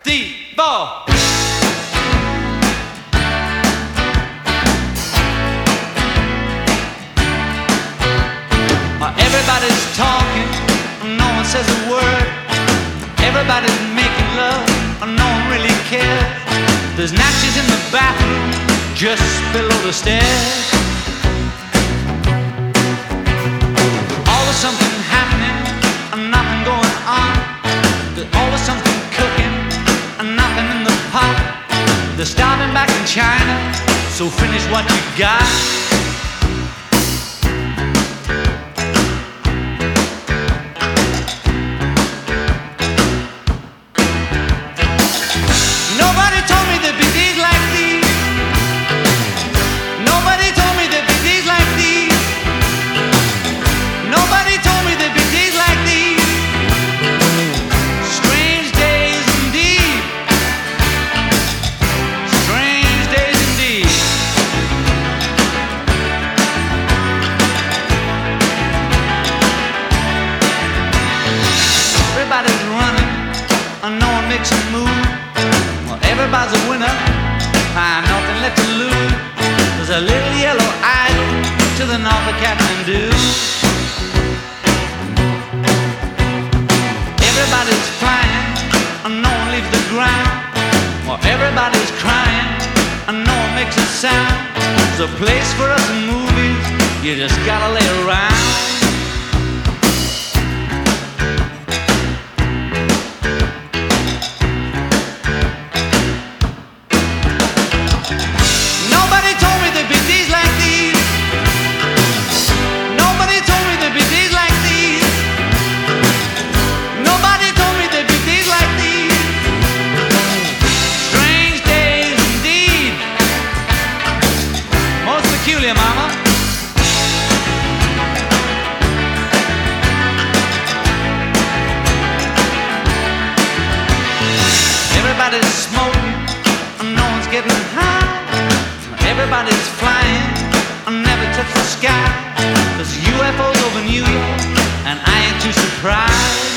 Devo. Everybody's talking, no one says a word. Everybody's making love, no one really cares. There's natches in the bathroom, just below the stairs. Always something happening, and nothing going on. There's always something cooking, and nothing in the pot. They're starving back in China, so finish what you got. Everybody's running, and no one makes a move. Well, everybody's a winner, nothing left to lose. There's a little yellow island to the north of Kathmandu. Everybody's flying, and no one leaves the ground. Well, everybody's crying, and no one makes a sound. There's a place for us in movies, you just gotta lay around. Mama. Everybody's smoking, and no one's getting high. Everybody's flying, and never touch the sky. There's UFOs over New York, and I ain't too surprised.